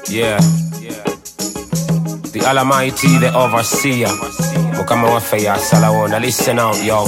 Yeah. The Almighty, the Overseer. Mukama waffe yasalawo. Listen out, yo.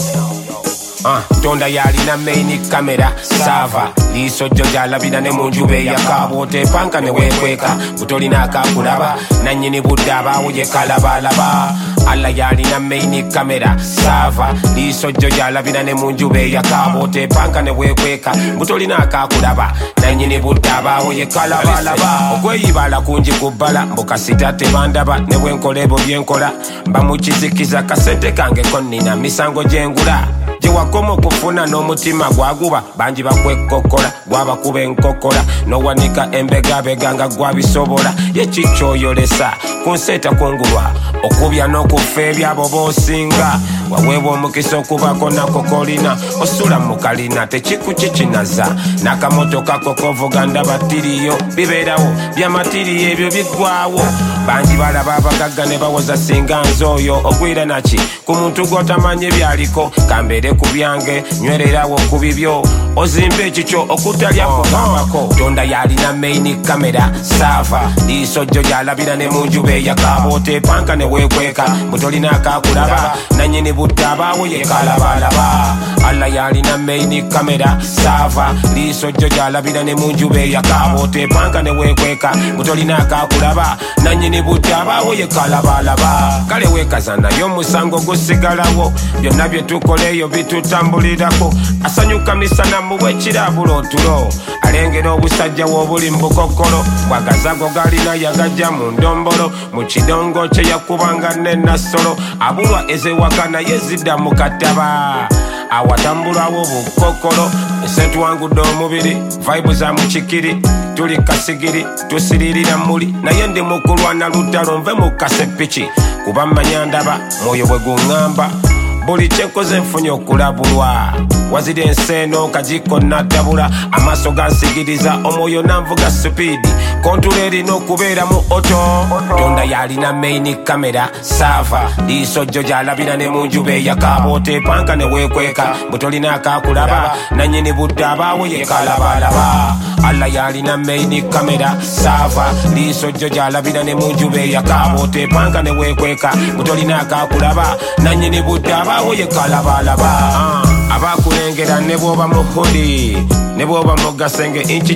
Tonda yalina main camera sava liso joja labina ne munjube yakabote panka ne wekweka butolina akakulaba nanyini budaba uje kalabalaba alla yalina main camera sava liso joja labina ne munjube yakabote panka ne wekweka butolina akakulaba nanyini budaba uje kalabalaba okweyibala kunji kubala mbokasita tebandaba ne bwenkolebo byenkola bamukizikiza kasente kange konnina misango jengula Jewakomo kufuna no mutima gwaguba banji bakwekokola gwabakuba enkokola nowanika embegabeganga gwabisobola yechicho yolesa kunseta kungulwa okubya n'okufa ebyabo bosinga waweebwa omukisa okubako nako kolina osula mukalina tekikukikinaza n'akamotoka kokovuga ndaba tiriyo bibeerawo byamatiriyo ebyo biggwawo banji balaba abagagga ne bawoza singa nz'oyo ogwira naki ku muntu gw'otamanyi byaliko kambeere ku byange nywererawo ku bibyo ozimba ekikyo okutalya kugambako tonda yalina main camera sava liiso jjo gyalabira ne munjube yakabote panka ne wekweka butolina akakulaba nanyini budabaawo yekalabalaba alla yalina main camera sava liiso jjo gyalabira ne munjube yakabote panka ne wekweka butolina akakulaba nanyini budabaawo yekalabalaba kale wekazana y'omusango gusigalawo byonna bye tukoleeyo bitutambulirako asanyuka misana mu bwekirabula otulo alengera obusajja w'obuli mbukokolo bwagazago galina yagajja mu ndombolo mu kidongo kye yakubanga n'enasolo abulwa ezewakana yezidda mu kataba awatambulwawo bukokolo esentuwangudde omubiri vibe za mukikiri tuli kasigiri tusiririra muli naye ndi mukulwana lutalo nve mu kasepiki kuba mmanya ndaba mwoyo bwe guŋŋamba buli kyenkoze nfunye okulabulwa wazira enseeno kajiko naddabula amaaso gansigiriza omwoyo nanvuga supiidi kontula erina okubeera mu oto tonda yalina main camera sava liiso jjo gyalabira ne munjube yakabote panka ne wekweka butolina akakulaba nanyini budabaawo yekalabalaba alla yalina main camera sava liiso jjo gyalabira ne munjube yakabote panka ne wekweka butolina akakulaba nanyini budabaawo yekalabalaba abakulengera ne bwoba muhudi ne bwoba mugasenge inchi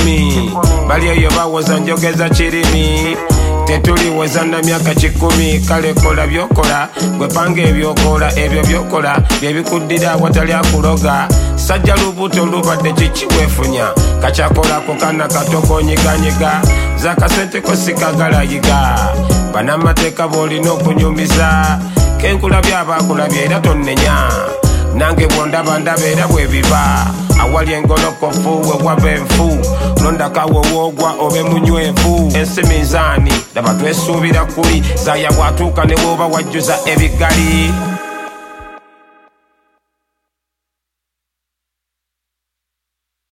10 bali eyo bawoza njogeza kirimi tetuliwoza na myaka 10 kale kola byokola gwepanga ebyokola ebyo byokola byebikuddira watali akuloga sajja lubuto lubadde kikiwefunya kacyakolako kana katokonyiganyiga zakasente kosikagalayiga banamateeka boolina okunyumiza kenkulabya abakulabya era tonnenya nange bwondaba ndaba era bwebiba awali engolokofu wewaba enfu londakawo woogwa obe munywevu ensi mizaani laba twesuubira kuli zaya bwatuuka ne bw'oba wajjuza ebigali